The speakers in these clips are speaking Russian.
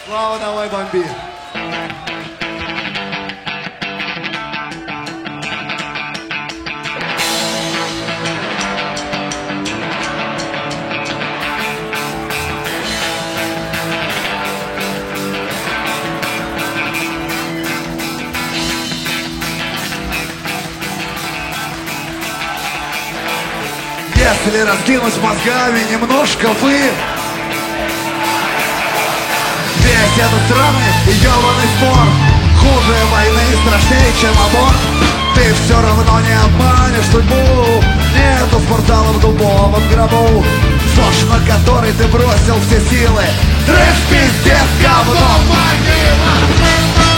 Слава, давай бомби. Если раскинуть мозгами немножко вы, весь этот странный и ёбаный спор хуже войны и страшнее, чем аборт. Ты все равно не обманешь судьбу. Нету спортзала в дубовом гробу, ЗОЖ, на который ты бросил все силы. Трэш, пиздец, говно, могила.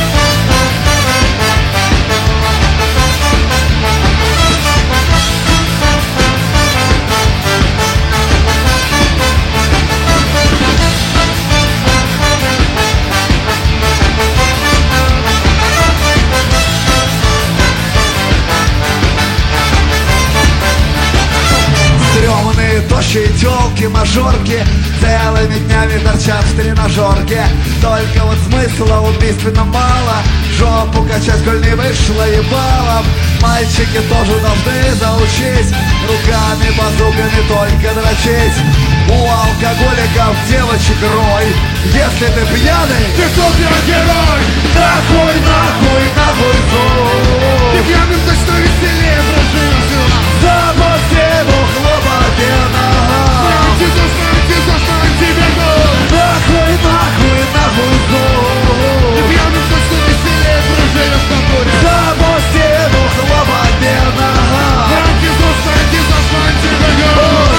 Стрёмные тощие тёлки, мажорки целыми днями торчат в тренажерке. Только вот смысла убийственно мало. Жопу качать, коль не вышло ебалом. Мальчики тоже должны заучить руками, базуками только дрочить. У алкоголиков девочек рой. Если ты пьяный, ты супергерой. Нахуй, нахуй, нахуй зон. Ты пьяным точно веселее прожил. Запусти бухло по венам. Тебе гол. Нахуй, нахуй, нахуй зон. Ты пьяным точно веселее прожил в натуре. Запусти бухло по венам. Антизос, тебе гол.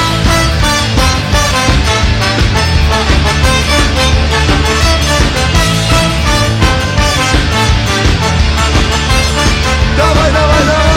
Давай, давай, давай.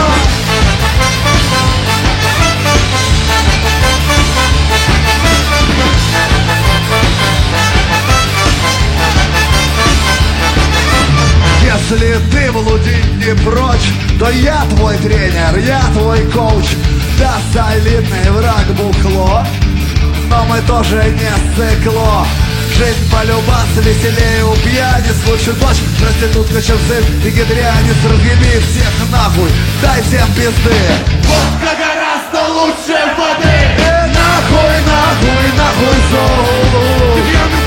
Если ты блудить не прочь, то я твой тренер, я твой коуч. Да, солидный враг бухло, но мы тоже не цикло. Жизнь полюбаться веселее у пьяниц. Лучше дочь, проститутка, чем сын и гидрянец. Разъеби всех нахуй, дай всем пизды. Водка гораздо лучше воды. Нахуй, нахуй, нахуй зол. Ты пьяным